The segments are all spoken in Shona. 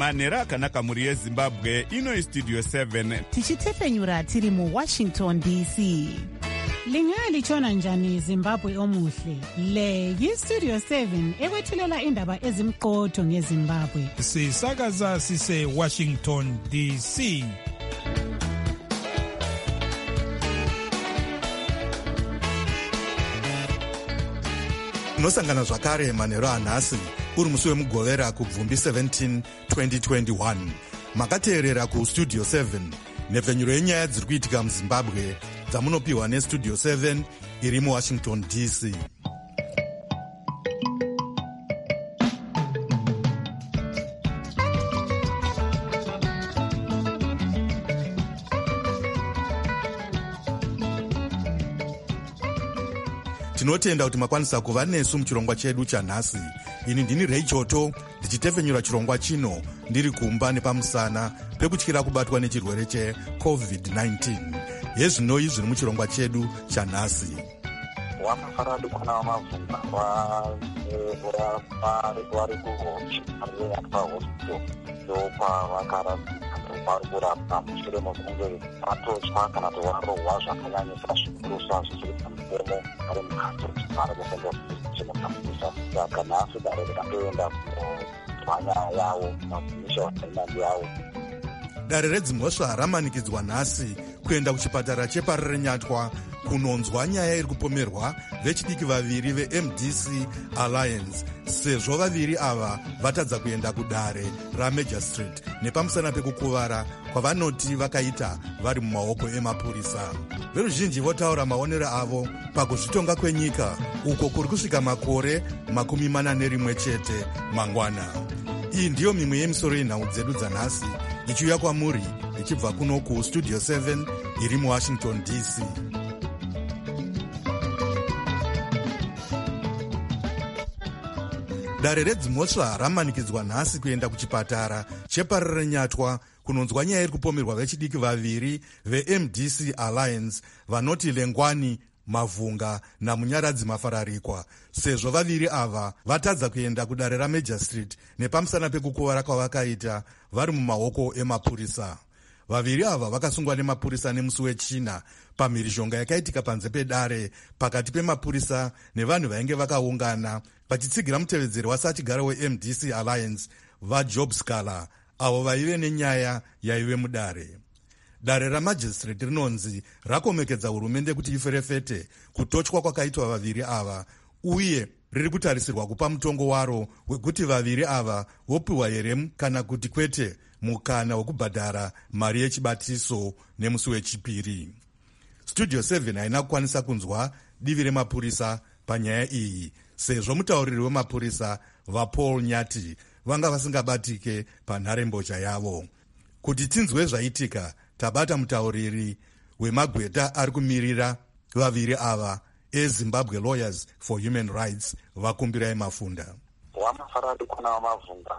manhero akanaka mhuri yezimbabwe. Ino istudio 7 tichitefenyura tiri muWashington DC. Lingalitshona njani Zimbabwe omuhle? Le yistudio 7 ekwethulela indaba ezimqotho ngeZimbabwe. Sisakaza sise Washington DC. Nosangana zvakare manhero anhasi uri musi wemugovera kubvumbi 17 2021. Makateerera kustudio 7 nhepfenyuro yenyaya dziri kuitika muZimbabwe dzamunopiwa nestudio 7 iri muWashington DC. Tinotenda kuti makwanisa kuva nesu muchirongwa chedu chanhasi. Ini ndini Ray Choto ndichitefenyura chirongwa chino ndiri kumba nepamusana pekutyira kubatwa nechirwere cheCovid-19. Yezvinoi zviri muchirongwa chedu chanhasi. Wamafaradu kuna wamavunga wari kuhochi ariyakwa hospital ndopa vakaradzika vari kurapwa mushure mekunge vatotywa kana kuti varohwa zvakanyanyisa zvikurusa zvisiri pamutemo ari mukati vari kufenda chinotambudzisa. Saka nhasi dare rikatoenda kunzwa nyaya yavo magumisha vasainandi yavo. Dare redzimhosva ramanikidzwa nhasi kuenda kuchipatara cheParerenyatwa kunonzwa nyaya iri kupomerwa vechidiki vaviri veMDC Alliance sezvo vaviri ava vatadza kuenda kudare raMajor Street nepamusana pekukuvara kwavanoti vakaita vari mumaoko emapurisa. Veruzhinji votaura maonero avo pakuzvitonga kwenyika uko kuri kusvika makore 41 chete mangwana. Iyi ndiyo mimwe yemisoro yenhau dzedu dzanhasi ichiuya kwamuri ichibva kuno kustudio 7 iri muWashington DC. Dare redzimhosva ramanikidzwa nhasi kuenda kuchipatara cheParerenyatwa kunonzwa nyaya iri kupomerwa vechidiki vaviri veMDC Alliance vanoti Lengwani Mavhunga naMunyaradzi Mafararikwa sezvo vaviri ava vatadza kuenda kudare raMajor Street nepamusana pekukuvara kwavakaita vari mumaoko emapurisa. Vaviri ava vakasungwa nemapurisa nemusi wechina pamhirizhonga yakaitika panze pedare pakati pemapurisa nevanhu vainge vakaungana vachitsigira mutevedzeri wasachigara weMDC Alliance vaJob Scala avo vaive nenyaya yaive mudare. Dare raMajor Street rinonzi rakomekedza hurumende kuti iferefete kutotywa kwakaitwa vaviri ava uye riri kutarisirwa kupa mutongo waro wekuti vaviri ava vopiwa here kana kuti kwete mukana wekubhadhara mari yechibatiso nemusi wechipiri. Studio 7 haina kukwanisa kunzwa divi remapurisa panyaya iyi sezvo mutauriri wemapurisa vaPaul Nyati vanga vasingabatike panharembozha yavo. Kuti tinzwe zvaitika tabata mutauriri wemagweta ari kumirira vaviri ava eZimbabwe Lawyers for Human Rights Vakumbirai Mafunda. Wamafaradu kuna wamavunga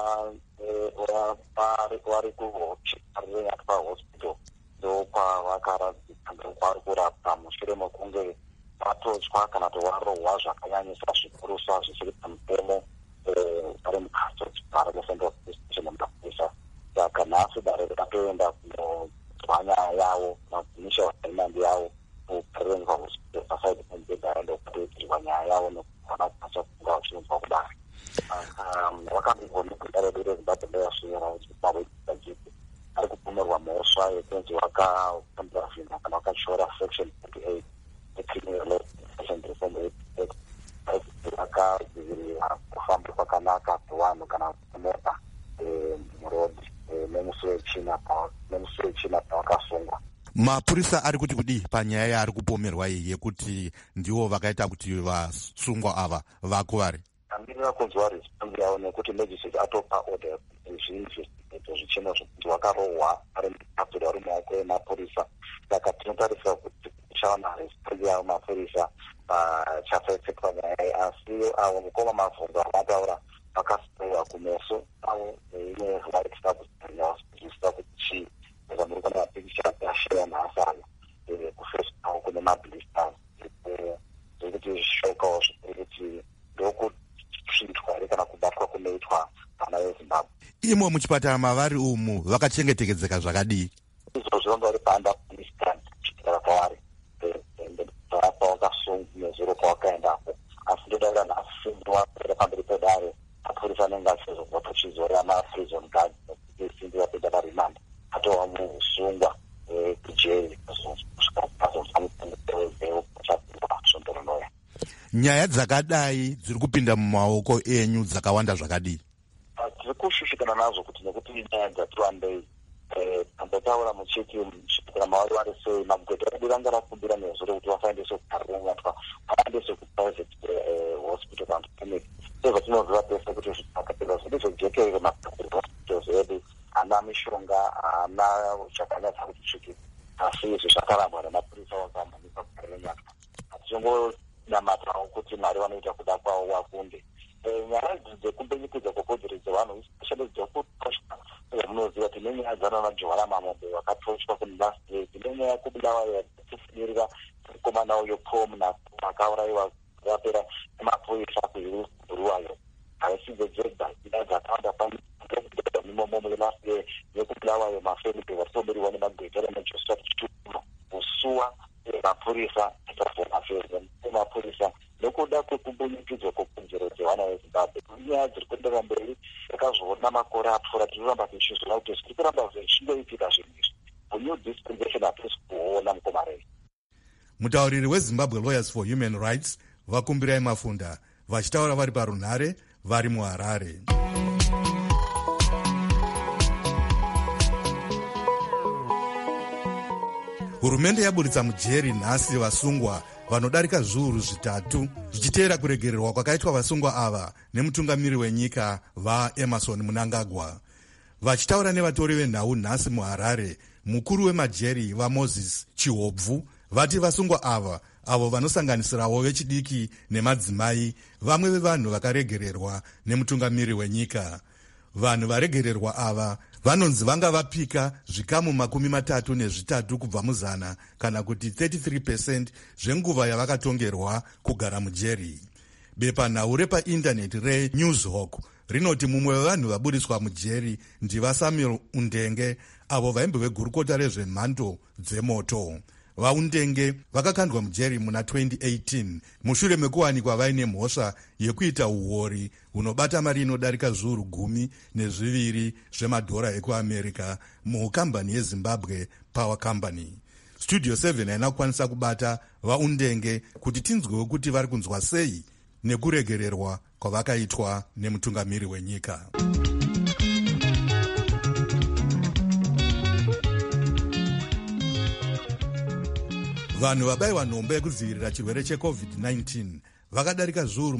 vari kuhochi ariyakwa hospital ndopa vakaradzika vari kurapwa mushure mekunge vatotywa kana kuti varohwa zvakanyanyisa zvikurusa zvisiri pamutemo vari mukati vari kufenda chinotambudzisa. Saka nhasi dare rikatoenda kunonzwa nyaya yavo magumisha vasainandi yavo kuParerenyatwa hospital pasaidi pemubhedhara ndokutoudzirwa nyaya yavo nokuvana kupasa kunga vachinonzwa kudare. Vakambigona kudare dure Zimbabwe ndeyasvira Zimbabwe dzadziki ari kupomerwa mhosva yekunzi wakapambira zvinhu kana wakachora section 48 yecriminal law and reform act vakadzivirira kufamba kwakanaka kwevanhu kana mota murodhi nemusi wechina pavakasungwa. Mapurisa ari kuti kudii panyaya yaari kupomerwa iyi yekuti ndivo vakaita kuti vasungwa ava vakuvari? Handirira kunzwa response yavo nekuti legislature atopa order zviinvestigato zvichena zvokunzi vakarohwa ari mukaptori vari mumaoko emapurisa. Saka tinotarisira kuti tichaona response yavo mapurisa chasaitsekwa nyaya iyi. Asi avo mukoma Mavhunga vataura vakasiyiwa kumeso avo neimwe right stakusisa kuti chii zamuri kana mapikicha yashaya nhasi aya kufesi avo kune mablisters zvekuti zvishokawo zvekuti ndokusvitwa kana kubatwa kunoitwa vana veZimbabwe. imo muchipatara mavari umu vakachengetedzeka zvakadii? Izvo zvinonga ri panda kuchipatara kwavari pawakasungu nezuro pawakaendapo, asi ndodaira nhasisindiwa pamberi pedare mapurisa anenge achizobva tuchizora maprison guard simbi vapeda parimanda atova musungwa kujeri nyaya dzakadai dziri kupinda mumaoko enyu dzakawanda zvakadii? Tiri kushushikana nazvo kuti nekuti nyaya dzati wandei tambotaura muchiti muchipatara mavari vari sei magweta edu ranga rakumbira nezuro kuti vasaendese kuparinatwa vaendese kuprivate hospital and clinic sezvatinoziva pese kuti zvakapera zvedu zvejekerere mahospitals edu hana mishonga hana zvakanyatsa kuti sviki, asi izvi zvakarambwa nemapurisa wakamhanisa kuparinatwa hatichingonamatawo kuti mari vanoita kuda kwavo wakunde. Nyaya dzekumbenyikidza kwekodzero dzevanhu especially dzekutosha munoziva kuti nenyaya dzanana Johara Mamombe vakatoshwa kunilast day, nenyaya yekubulawa yatifunirira mukomana uyo Pom akaurayiwa vapera nemapurisa kuhirusburuwayo haisidzo dzega ida dzakawanda pamimomo last day yekubulawayo mafemili vatoberiwa nemagweta remanchester chituno kusuwa mapurisa mapurisa nekuda kwekumbunyikidzwa kwekodzero dzevana vezimbabwe. Nyaya dziri kuendera mberi zvakazoona makore apfuura tinoramba tichizviona kuti zviri kuramba zvichingoitika zvinhu izvi. New dispensation hatisi kuona mukomarei. Mutauriri weZimbabwe Lawyers for Human Rights vakumbirai Mafunda vachitaura vari parunhare vari muHarare. Hurumende yaburitsa mujeri nhasi vasungwa vanodarika zviuru zvitatu zvichiteera kuregererwa kwakaitwa vasungwa ava nemutungamiri wenyika vaEmerson Mnangagwa. Vachitaura nevatori venhau nhasi muHarare, mukuru wemajeri vaMoses Chihobvu vati vasungwa ava avo vanosanganisirawo vechidiki nemadzimai vamwe vevanhu vakaregererwa nemutungamiri wenyika. Vanhu varegererwa ava vanonzi vanga vapika zvikamu 33 kubva muzana kana kuti 33% zvenguva yavakatongerwa kugara mujeri. Bepanhau repaindaneti reNewshawk rinoti mumwe wevanhu vaburiswa mujeri ndivaSamuel Undenge avo vaimbo vegurukota rezvemhando dzemoto. VaUndenge vakakandwa mujeri muna 2018 mushure mekuwanikwa vaine mhosva yekuita uori hunobata mari inodarika zviuru 12 zvemadhora ekuAmerica mukambani yeZimbabwe Power Company. Studio 7 haina kukwanisa kubata vaUndenge kuti tinzwewo kuti vari kunzwa sei nekuregererwa kwavakaitwa nemutungamiri wenyika. Vanhu vabayiwa nhombe yekudzivirira chirwere cheCovid-19 vakadarika zviuru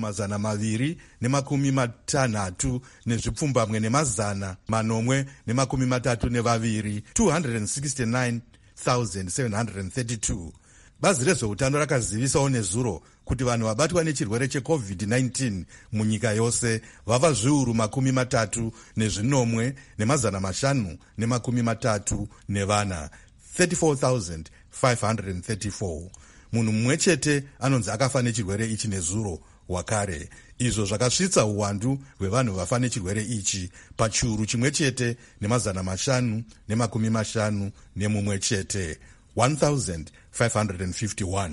260 nezvipfumbamwe nemazana 832 269,732. Bazi rezveutano rakazivisawo nezuro kuti vanhu vabatwa nechirwere cheCovid-19 munyika yose vava zviuru 33 nemazana 534 34,534. Munhu mumwe chete anonzi akafa nechirwere ichi nezuro wakare. Izvo zvakasvitsa uwandu hwevanhu vafa nechirwere ichi pachiuru chimwe chete nemazana 551 chete, 1,551.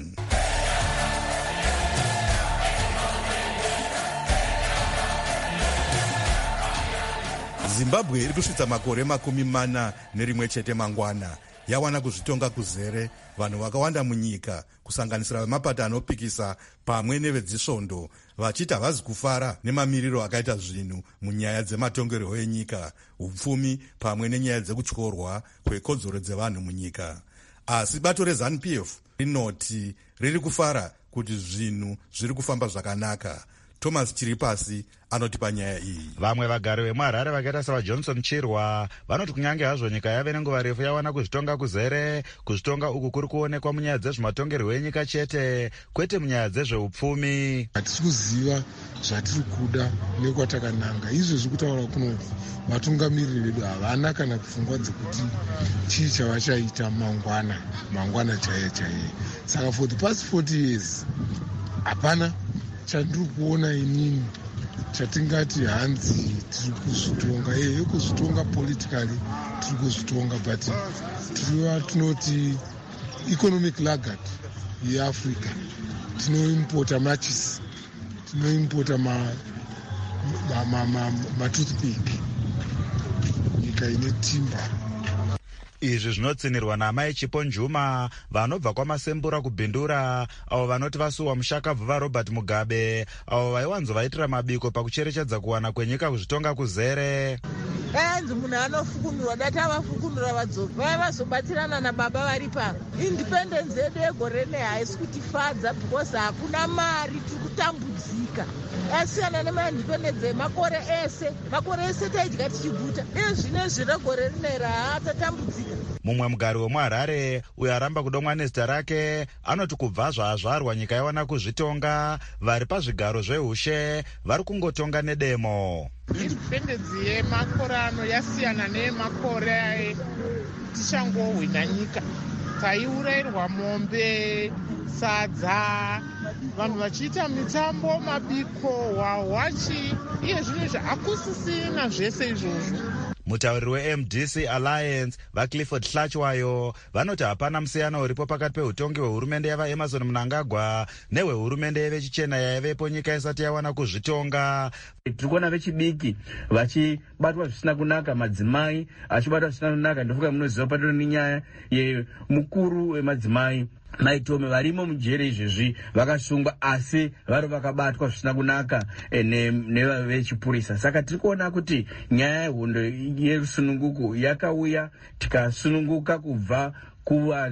Zimbabwe iri kusvitsa makore 41 chete mangwana yawana kuzvitonga kuzere vanhu vakawanda munyika kusanganisira vemapata anopikisa pamwe nevedzisvondo vachiti havazi kufara nemamiriro akaita zvinhu munyaya dzematongerwo enyika, upfumi pamwe nenyaya dzekutyorwa kwekodzero dzevanhu munyika. Asi bato reZANU-PF rinoti riri kufara kuti zvinhu zviri kufamba zvakanaka. Thomas Chiripasi anoti panyaya iyi. Vamwe vagari vemuHarare vakaita savaJohnson Chirwa vanoti kunyange hazvo nyika yave nenguva refu yawana kuzvitonga kuzere, kuzvitonga uku kuri kuonekwa munyaya dzezvematongerwo enyika chete, kwete munyaya dzezveupfumi. Hatisi kuziva zvatiri kuda nekwatakananga. Izvozvi kutaura kunoti vatungamiriri vedu havana kana pfungwa dzekuti chii chavachaita mangwana chaiye. Saka for the past 40 years hapana chandiri kuona inini chatingati hanzi tiri kuzvitonga kuzvitonga politically tiri kuzvitonga but tinoti economic laggard yeafrica tinoimpota matches tinoimpota matoothpick nyika ine timba. Izvi zvinotsinirwa naamai Chipo Njuma vanobva kwamasembura kubhindura, avo vanoti vasuwa mushakabvu vaRobert Mugabe, avo vaiwanzovaitira mabiko pakucherechedza kuwana kwenyika kuzvitonga kuzere. Hanzi munhu anofukunurwa dati avafukunura vadzoki vai vazobatirana nababa vari pano. Independence yedu yegore rino haisi kutifadza because hakuna mari, tiri kutambudzika. Asiyana nemaindependence makore ese taidya tichiguta. Zvinezvi regore rino tatambudzika. Mumwe mugari wemuHarare uyo aramba kudomwa nezita rake anoti kubva zvazvarwa nyika yawana kuzvitonga, vari pazvigaro zveushe vari kungotonga nedemo. Independence yemakore ano yasiyana neyemakore tichangohwina nyika. Taiurayirwa mombe, sadza, vanhu vachiita mitambo, mabiko, wawachi, iye zvinhu hakusisina zvese izvozvo. Mutauriri weMDC Alliance vaClifford Hlachwayo vanoti hapana musiyano uripo pakati peutongi hwehurumende yavaEmmerson Mnangagwa nehwehurumende yevechichena yaivepo nyika isati yawana kuzvitonga. Tiri kuona vechidiki vachibatwa zvisina kunaka, madzimai achibatwa zvisina kunaka. Ndofuka munoziva patino nenyaya yemukuru wemadzimai Maitome varimo mujere izvezvi vakasungwa asi vari vakabatwa zvisina kunaka nevechipurisa. Saka tiri kuona kuti nyaya yehondo yerusununguko yakauya, tikasununguka kubva kuva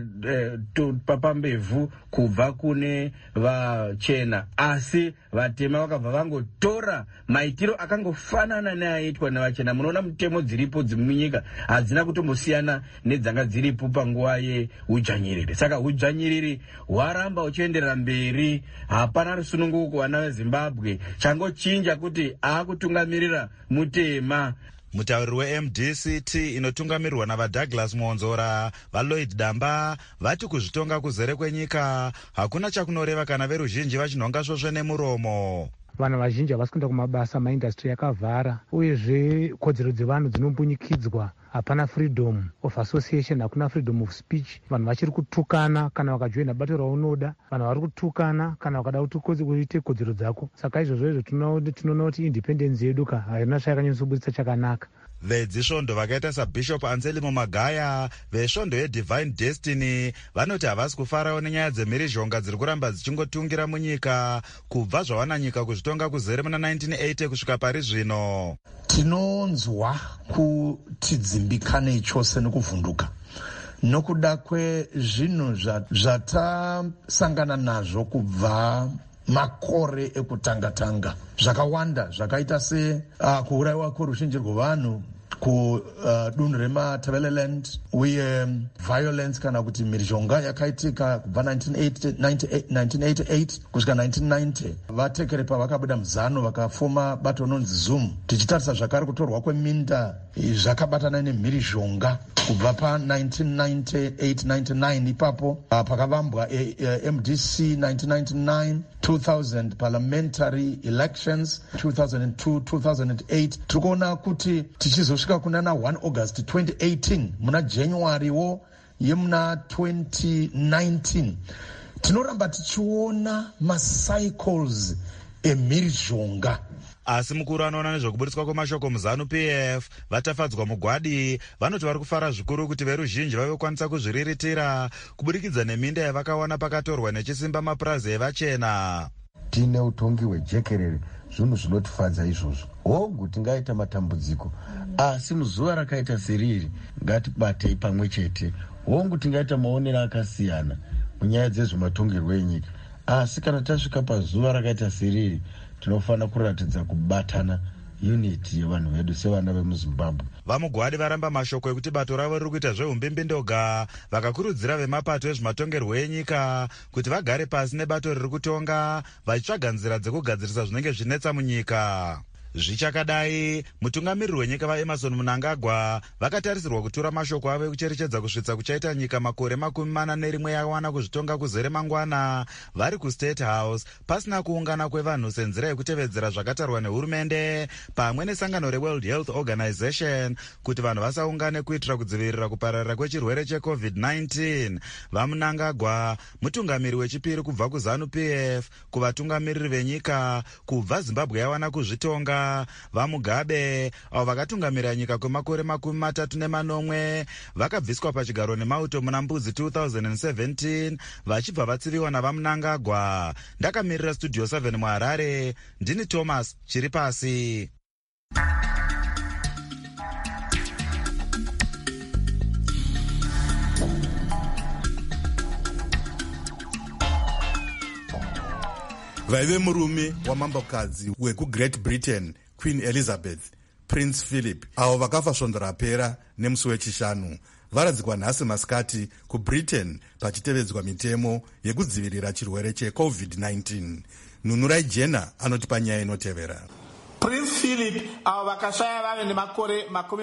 papambevhu kubva kune vachena, asi vatema vakabva vangotora maitiro akangofanana neaitwa nevachena. Munoona mutemo dziripo dzimunyika hadzina kutombosiyana nedzanga dziripo panguva yeudzvanyiriri. Saka udzvanyiriri hwaramba uchienderera mberi, hapana rusununguko vana veZimbabwe. Changochinja kuti aakutungamirira mutema. Mutauriri weMDCT inotungamirirwa navaDouglas Muonzora vaLloyd Damba vati kuzvitonga kuzere kwenyika hakuna chakunoreva kana veruzhinji vachinhonga svosve nemuromo. Vanhu vazhinji havasi kuenda kumabasa, maindastry yakavhara, uyezve kodzero dzevanhu dzinombunyikidzwa. Hapana freedom of association, hakuna freedom of speech. Vanhu vachiri kutukana kana wakajoina bato raunoda, vanhu vari kutukana kana wakada kuti uite kodzero dzako. Saka izvozvo tinoona kuti independence yedu haina zvayakanyatsobudisa chakanaka. Vedzisvondo vakaita saBishop Anselmo Magaya vesvondo yeDivine Destiny vanoti havasi kufarawo nenyaya dzemhirizhonga dziri kuramba dzichingotungira munyika kubva zvawana nyika kuzvitonga kuzere muna 1980 kusvika pari zvino. Tinonzwa kuti dzimbikane chose nekuvhunduka nokuda kwezvinhu zvatasangana nazvo kubva makore ekutanga-tanga. Zvakawanda zvakaita kuurayiwa kweruzhinji rwevanhu kudunhu reMatabeleland, uye violence kana kuti mhirizhonga yakaitika kubva 1988 kusvika 1990. Vatekere pavakabuda muzano vakafoma bato rinonzi Zoom. Tichitarisa zvakare kutorwa kweminda zvakabatana nemhirizhonga kubva pa1998-99 ipapo pakavambwa MDC 1999, 2000 parliamentary elections, 2002-2008. Tiri kuona kuti tichizosvika kunana 1 August 2018 muna January yemuna 2019 tinoramba tichiona macycles emhirizhonga. Asi mukuru anoona nezvokubudiswa kwemashoko muzanu PF vatafadzwa mugwadi vanoti vari kufara zvikuru kuti veruzhinji vavekwanisa kuzviriritira kubudikidza neminda yavakawana pakatorwa nechisimba mapurazi evachena. Tine utongi hwejekerere, zvinhu zvinotifadza izvozvo. Hongu tingaita matambudziko, asi muzuva rakaita seriri ngatibatei pamwe chete. Hongu tingaita maonero akasiyana munyaya dzezvematongerwo enyika, asi kana tasvika pazuva rakaita seriri tinofanira kuratidza kubatana, unity yevanhu vedu sevana vemuZimbabwe. Vamugwadi varamba mashoko ekuti bato ravo riri kuita zveumbimbi ndoga, vakakurudzira vemapato ezvematongerwo enyika kuti vagare pasi nebato riri kutonga vachitsvaga nzira dzekugadzirisa zvinenge zvinetsa munyika. Zvichakadai, mutungamiriri wenyika vaEmerson Mnangagwa vakatarisirwa kutura mashoko avo ekucherechedza kusvitsa kuchaita nyika makore 41 yawana kuzvitonga kuzere mangwana vari kuState House pasina kuungana kwevanhu senzira yekutevedzera zvakatarwa nehurumende pamwe nesangano reWorld Health Organization kuti vanhu vasaungane kuitira kudzivirira kupararira kwechirwere cheCovid-19. VaMnangagwa mutungamiri wechipiri kubva kuZANU-PF kuvatungamiriri venyika kubva Zimbabwe yawana kuzvitonga. VaMugabe avo vakatungamirira nyika kwemakore 38 vakabviswa pachigaro nemauto muna Mbudzi 2017 vachibva vatsiviwa navaMnangagwa. Ndakamirira Studio 7 muHarare, ndini Thomas Chiripasi. Vaive murume wamambokadzi wekuGreat Britain Queen Elizabeth, Prince Philip, avo vakafa svondo rapera nemusi wechishanu, varadzikwa nhasi masikati kuBritain pachitevedzwa mitemo yekudzivirira chirwere cheCovid-19. Nunurai Jena anotipa nyaya inotevera. Prince Philip avo vakashaya vave nemakore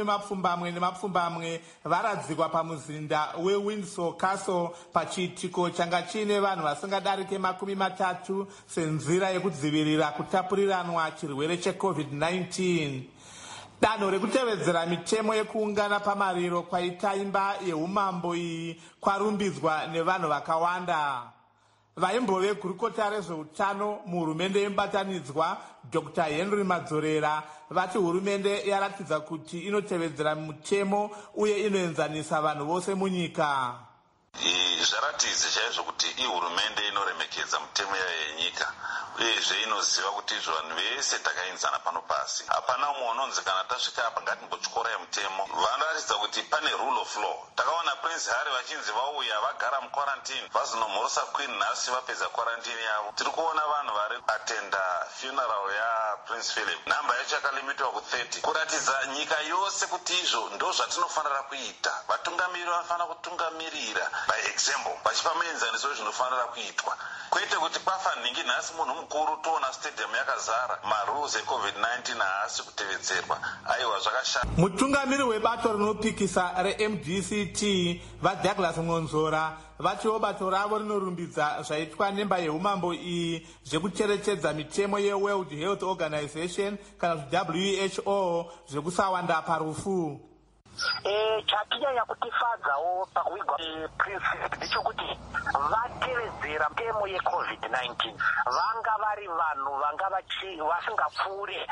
20 varadzikwa pamuzinda weWindsor Castle pachiitiko changa chiine vanhu vasingadarike 30 senzira yekudzivirira kutapuriranwa chirwere cheCovid-19. Danho rekutevedzera mitemo yekuungana pamariro kwaita imba yeumambo iyi kwarumbidzwa nevanhu vakawanda. Vaimbove gurukota rezveutano muhurumende yemubatanidzwa Dr. Henry Madzorera vati hurumende yaratidza kuti inotevedzera mutemo uye inoenzanisa vanhu vose munyika. Zvaratidza chaizvo kuti ihurumende inoremekedza mutemo yayo yenyika uyezve inoziva kuti izvo vanhu vese takaenzana pano pasi. Hapana umwe unonzi kana tasvika apa ngatimbotyora mutemo. Vanoratidza kuti pane rule of law. Takaona Prince Harry vachinzi vauya vagara muquarantine vazinomhorosa Queen nhasi vapedza quarantine yavo. Tiri kuona vanhu vari atenda funeral yaPrince Philip. Namba yacho yakalimitwa ku30 kuratidza nyika yose kuti izvo ndo zvatinofanira kuita. Vatungamiriri vanofanira kutungamirira by example vachipa muenzaniso wezvinofanira kuitwa, kwete kuti kwafa nhingi nhasi munhu mukuru toona stadium yakazara marules eCovid-19 haasi kutevedzerwa. Aiwa zvakashata. Mutungamiri webato rinopikisa reMDCT vaDouglas Ngonzora vatiwo bato ravo rinorumbidza zvaitwa nemba yeumambo iyi zvekucherechedza mitemo yeWorld Health Organization kana WHO zvekusawanda parufu. Chatinyanya kutifadzawo pakuigwa Prince ndechekuti vatevedzera mitemo yeCovid-19 vanga vari vanhu vanga vasingapfuure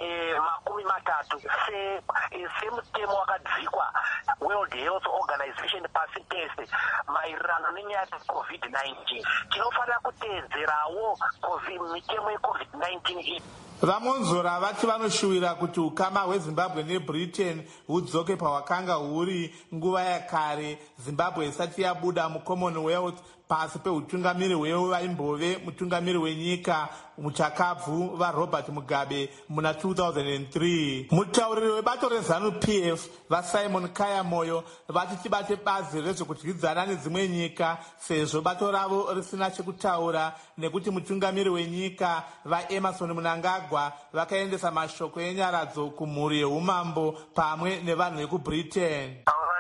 30 semutemo wakadzikwa World Health Organization pasi pese maererano nenyaya yeCovid-19. Tinofanira kuteedzerawo mitemo yeCovid-19 iyi. VaMonzora vati vanoshuwira kuti ukama hweZimbabwe neBritain hudzoke pahwakanga huri nguva yakare Zimbabwe isati yabuda muCommonwealth pasi peutungamiri hwevaimbove mutungamiri wenyika muchakabvu vaRobert Mugabe muna 2003. Mutauriri webato reZANU-PF vaSimon Kayamoyo vati tibate bazi rezvekudyidzana nedzimwe nyika sezvo bato ravo risina chekutaura nekuti mutungamiri wenyika vaEmerson Mnangagwa vakaendesa mashoko enyaradzo kumhuri yeumambo pamwe nevanhu vekuBritain.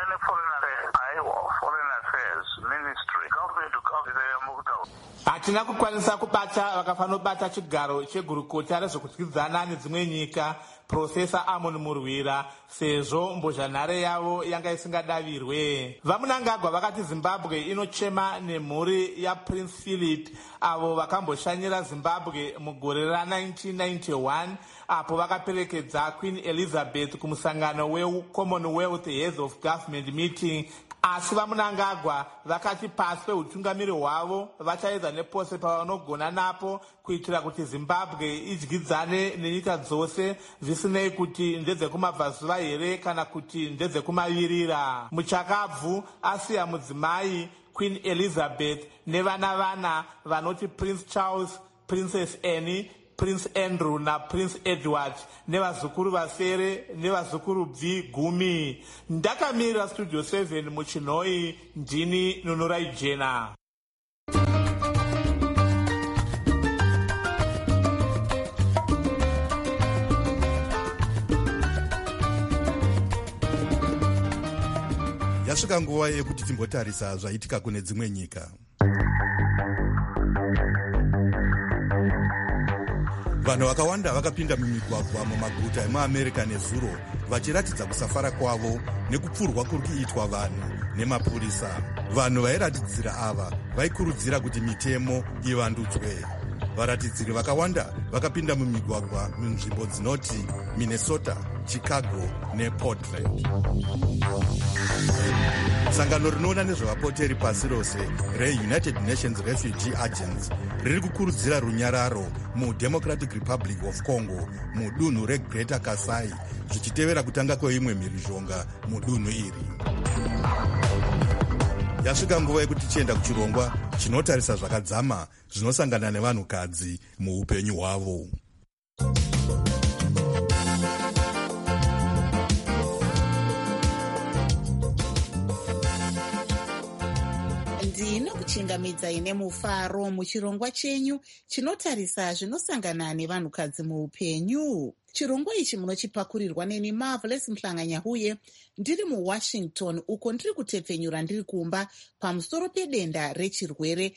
Hatina kukwanisa kubata vakafanobata chigaro chegurukota rezvekudyidzana nedzimwe nyika Profesa Amon Murwira sezvo mbozhanhare yavo yanga isingadavirwe. VaMnangagwa vakati Zimbabwe inochema nemhuri yaPrince Philip avo vakamboshanyira Zimbabwe mugore ra1991 apo vakaperekedza Queen Elizabeth kumusangano weCommonwealth Heads of Government meeting. Asi vaMnangagwa vakati pasi peutungamiri hwavo vachaedza nepose pavanogona napo kuitira kuti Zimbabwe idyidzane nenyika dzose zvisinei kuti ndedzekumabvazuva here kana kuti ndedzekumavirira. Muchakabvu asiya mudzimai Queen Elizabeth nevana vanoti Prince Charles, Princess Anne, Prince Andrew na Prince Edward nevazukuru vasere nevazukuru bvi 10. Ndakamirira Studio 7 muChinoi, ndini Nunurai Jena. Yasvika nguva yekuti timbotarisa zvaitika kune dzimwe nyika. Vanhu vakawanda vakapinda mumigwagwa mumaguta emuAmerica nezuro vachiratidza kusafara kwavo nekupfurwa kuri kuitwa vanhu nemapurisa. Vanhu vairatidzira ava vaikurudzira kuti mitemo ivandudzwe. Varatidziri vakawanda vakapinda mumigwagwa munzvimbo dzinoti Minnesota, Chicago nePortland. Sangano rinoona nezvevapoteri pasi rose reUnited Nations Refugee Agents riri kukurudzira runyararo muDemocratic Republic of Congo mudunhu reGreater Kasai zvichitevera kutanga kweimwe mhirizhonga mudunhu iri. Yasvika nguva yekuti tichienda kuchirongwa chinotarisa zvakadzama zvinosangana nevanhukadzi muupenyu hwavo. Ndinokuchingamidzai nemufaro muchirongwa chenyu chinotarisa zvinosangana nevanhukadzi muupenyu. Chirongwa ichi munochipakurirwa neni Marvelous Mhlanganyahuye ndiri muWashington, uko ndiri kutepfenyura ndiri kumba pamusoro pedenda rechirwere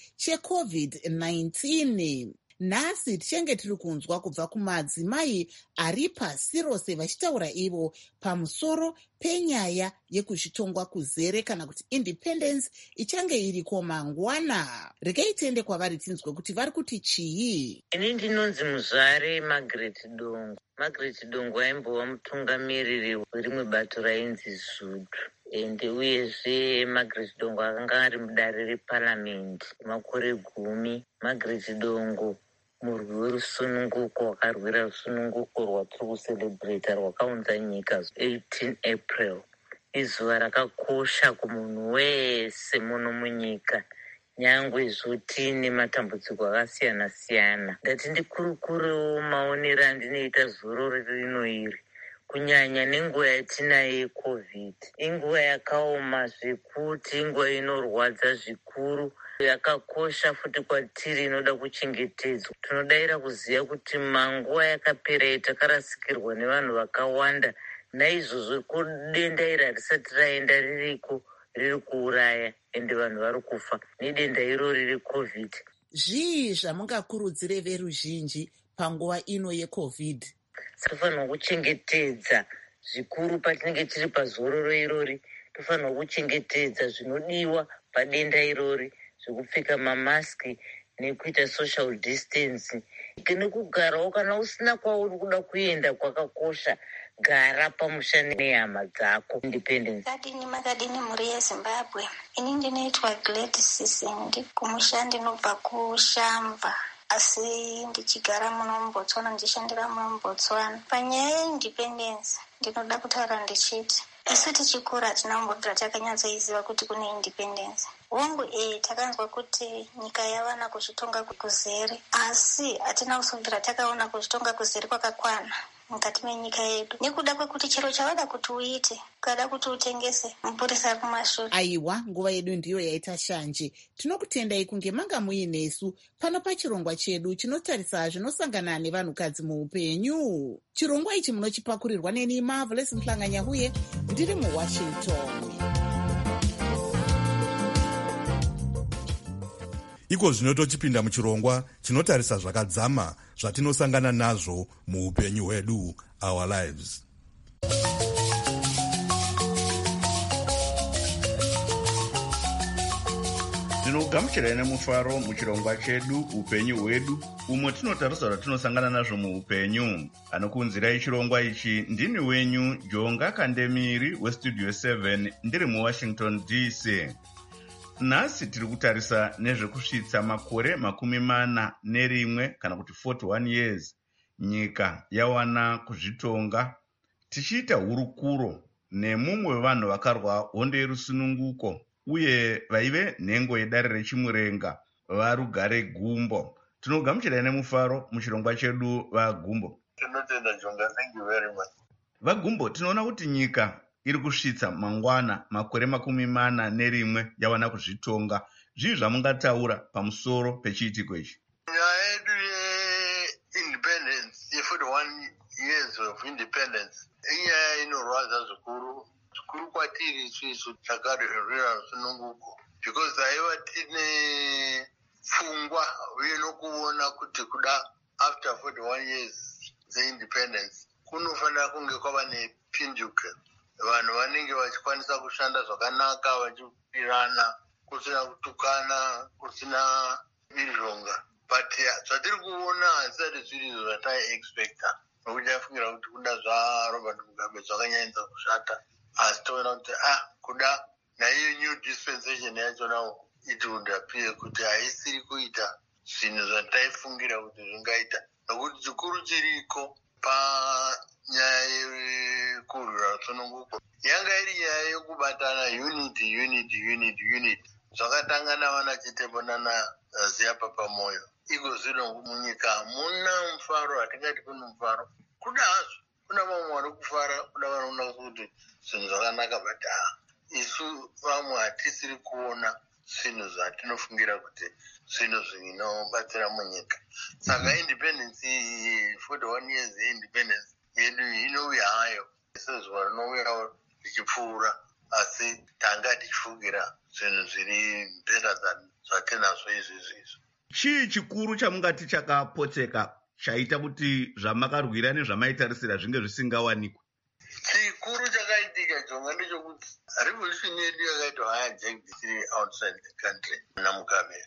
cheCovid-19. Nhasi tichenge tiri kunzwa kubva kumadzimai ari pasi rose vachitaura ivo pamusoro penyaya yekuzvitongwa kuzere kana kuti independence ichange iriko mangwana. Regai tiende kwavari tinzwe kuti vari kuti chii. Ini ndinonzi Muzvare Margaret Dongo. Margaret Dongo aimbova mutungamiriri werimwe bato rainzi ZUDU. Ende uyezve Margaret Dongo akanga ari mudare reparamende makore 10. Margaret Dongo murwi werusununguko wakarwira rusununguko rwatiri kucelebrata rwakaunza nyika 18 April. Izuva rakakosha kumunhu wese muno munyika, nyangwe zvotine matambudziko akasiyana siyana. Ndati ndikurukuru maonero andinoita zuro rino iri, kunyanya nenguva yatinayo yeCovid. Inguva yakaoma zvekuti inguva inorwadza zvikuru, yakakosha futi kwatiri, inoda kuchengetedzwa. Tinodaira kuziva kuti manguva yakapera takarasikirwa nevanhu vakawanda, naizvozvo kudenda iri harisati raenda ririko, riri kuuraya ende vanhu vari kufa nedenda irori reCovid. Zvii zvamungakurudzire veruzhinji panguva ino yeCovid? Tofanirwa kuchengetedza zvikuru patinenge tiri pazororo irori. Tofanirwa kuchengetedza zvinodiwa padenda irori, zvekupfeka mamaski nekuita social distance. Nekugarawo kana usina kwauri kuda kuenda kwakakosha, gara pamusha nehama dzako. Independence. Makadini mhuri yeZimbabwe. Ini ndinoitwa Gladys Sisindi, kumusha ndinobva kuShamva. Asi ndichigara muno muBotswana, ndichishandira muno muBotswana. Panyaya yeindependence ndinoda kutaura ndichiti isu tichikura hatina kumbobvira takanyatsoiziva kuti kune independence. Hongu takanzwa kuti nyika yavana kuzvitonga kuzere, asi hatina kusobvira takaona kuzvitonga kuzere kwakakwana mukati menyika yedu, nekuda kwekuti chero chavada kuti uite, ukada kuti utengese, mupurisa ari kumashure. Aiwa, nguva yedu ndiyo yaita shanje. Tinokutendai kunge manga muinesu pano pachirongwa chedu chinotarisa zvinosangana nevanhukadzi muupenyu. Chirongwa ichi munochipakurirwa neni Marvelous Mhlanganyahuye ndiri muWashington. Iko zvino tochipinda muchirongwa chinotarisa zvakadzama zvatinosangana nazvo muupenyu hwedu, our lives. Tinogamuchirai nemufaro muchirongwa chedu upenyu hwedu, umo tinotarisa zvatinosangana nazvo muupenyu. Anokunzirai chirongwa ichi ndini wenyu Jonga Kandemiri weStudio 7 ndiri muWashington DC. Nhasi tiri kutarisa nezvekusvitsa makore 41 kana kuti 41 years nyika yawana kuzvitonga, tichiita hurukuro nemumwe wevanhu vakarwa hondo yerusununguko uye vaive nhengo yedare rechimurenga vaRugare Gumbo. Tinogamuchirai nemufaro muchirongwa chedu vaGumbo. Tinotenda Jonga, thank you very much. VaGumbo, tinoona kuti nyika iri kusvitsa mangwana makore 41 yawana kuzvitonga. Zvii zvamungataura pamusoro pechiitiko ichi? Nyaya yedu yeindependence, ye41 years of independence, inyaya inorwadza zvikuru zvikuru kwatiri isusu takarwira rusununguko because aiva tine pfungwa uye nokuona kuti kuda after 41 years dzeindependence kunofanira kunge kwava nepinduke. Vanhu vanenge vachikwanisa kushanda zvakanaka vachipirana kusina kutukana kusina mhirizhonga. But zvatiri kuona hazvisati zviri izvo zvataiexpecta nokuti afungira kuti kuda zvaRobert Mugabe zvakanyanyisa kushata asi toona kuti kuda naiyo new dispensation yachonawo it would appear kuti haisiri kuita zvinhu zvataifungira kuti zvingaita nokuti chikuru chiriko panyaya yekurwira rusununguko yanga iri nyaya yekubatana unity. Zvakatanga navana Chitepo nana Ziapa Pamoyo. Iko zvino munyika muna mufaro, hatingati kuna mufaro. Kuda hazvo, kuna vamwe vari kufara, kuna vanoona kuti zvinhu zvakanaka but isu vamwe hatisiri kuona zvinhu zvatinofungira kuti zvinhu zvinobatsira munyika. Saka independence 41 years yeindependence yedu inouya hayo sezuva rinouya richipfuura asi tanga tichifungira zvinhu zviri mpera zvatinazvo izvizvi. Chii chikuru chamungati chakapotseka chaita kuti zvamakarwira nezvamaitarisira zvinge zvisingawanikwe? Chikuru chakaitika Jonga ndechekuti revolution yedu yakaitwa hijacked tiri outside the country naMugabe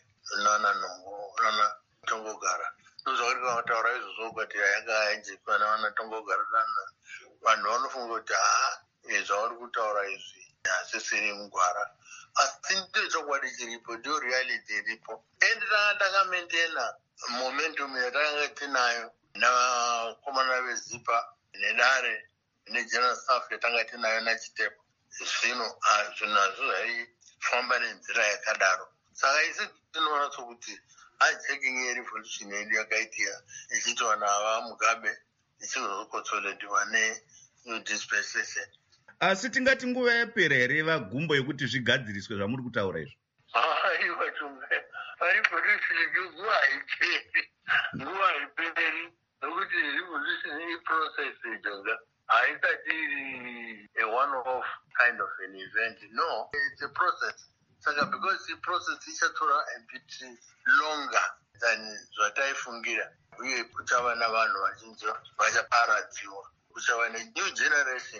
nana Tongogara. Ndozvauri kutaura izvozvo kuti yanga hijacked nana Tongogara vanhu vanofunga kuti zvauri kutaura izvi hazvisiri mugwara. Asi ndicho chokwadi chiripo, ndio reality iripo. Ende takamaintaina momentum yatakanga tinayo navakomana veZipa nedare negeneral staff yatanga tinayo naChitepo. Zvino zvinhu hazvo zvaifamba nenzira yakadaro. Saka isi tinoona sokuti hijacking yerevolution yedu yakaitika ichiitwa navaMugabe ichizokotsolediwa nenew dispensation. Asi tingati nguva yapera here vagumbo yekuti zvigadziriswe zvamuri kutaura izvo? Aiwa Jonga, revolution nguva haiperi, nguva haiperi nokuti revolution iprocess Jonga. Haisati iri a one-off kind of an event. No, it's a process. Saka because the process ichatora a bit longer than zvataifungira uye kuchava navanhu vazhinji vachaparadziwa. Kuchava new generation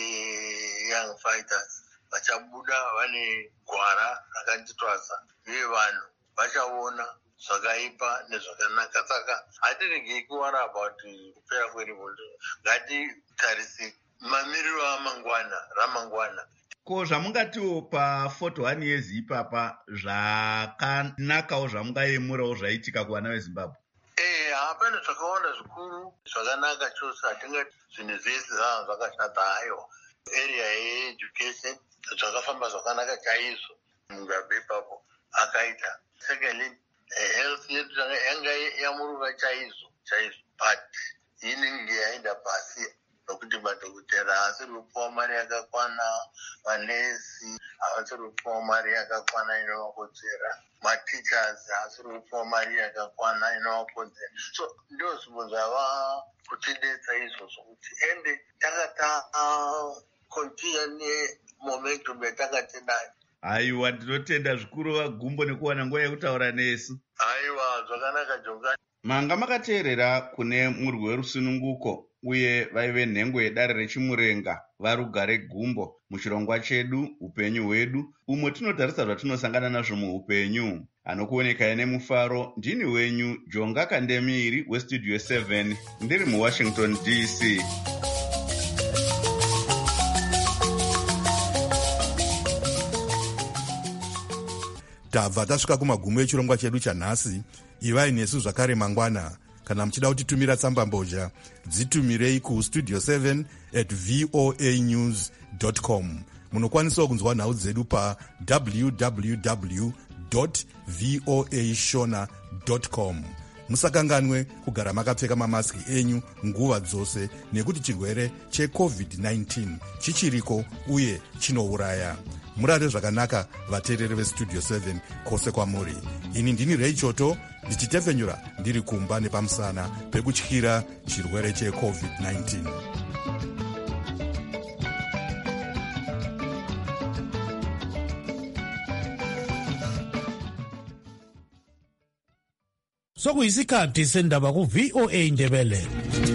young fighters vachabuda vane gwara rakanditwasa uye vanhu vachaona zvakaipa nezvakanaka. Saka hatiregei kuwara about kupera kwerevolution. Ngatitarise mamiriro ramangwana. Ko zvamungatiwo pa41 years ipapa zvakanakawo zvamungayemurawo zvaitika kuvana veZimbabwe? Hapana zvakawanda zvikuru zvakanaka chose. Hatingati zvinhu zvese zvava zvakashata hayo. Area yeeducation zvakafamba zvakanaka chaizvo Mugabe ipapo akaita. Secondly, health yedu yanga yamuruva chaizvo but inenge yaenda pasi nokuti madhokotera haasiri kupiwa mari yakakwana, manesi havasiri kupiwa mari yakakwana inovakodzera, mateachers haasiri kupiwa mari yakakwana inovakodzera. So ndo zvinhu zvava kutidetsa izvozvo kuti ende takata continue nemomentum yatanga tinayo. Aiwa, ndinotenda zvikuru vagumbo nekuwana nguva yekutaura nesu. Aiwa, zvakanaka Jonga. Manga makateerera kune murwi werusununguko uye vaive nhengo yedare rechimurenga varugare gumbo muchirongwa chedu upenyu hwedu umwe tinotarisa zvatinosangana nazvo muupenyu. Anokuonekai nemufaro ndini wenyu Jonga Kandemiri westudio 7 ndiri muWashington DC. Tabva tasvika kumagumo echirongwa chedu chanhasi. Ivai nesu zvakare mangwana. Kana muchida kutitumira tsambambozha, dzitumirei kustudio 7@voanews.com. Munokwanisawo kunzwa nhau dzedu pa www.voashona.com. Musakanganwe kugara makapfeka mamaski enyu nguva dzose nekuti chirwere cheCovid-19 chichiriko uye chinouraya. Murare zvakanaka vateereri vestudio 7 kwose kwamuri. Ini ndini Ray Choto ndichitepfenyura ndiri kumba nepamusana pekutyira chirwere cheCovid-19. sokuyisikhathi sendaba ku-VOA Indebele.